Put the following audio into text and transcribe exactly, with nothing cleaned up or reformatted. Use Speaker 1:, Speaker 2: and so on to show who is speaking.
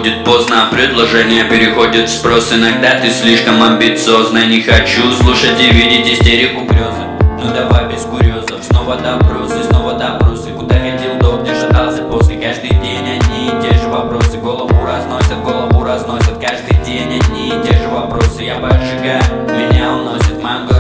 Speaker 1: будет поздно, предложение переходит в спрос. Иногда ты слишком амбициозно, не хочу слушать и видеть истерику грезы. Ну давай без курьезов, снова допросы, снова допросы. Куда ходил до, где шатался после, каждый день одни и те же вопросы. Голову разносят, голову разносят, каждый день одни и те же вопросы. Я поджигаю, меня уносит, в моем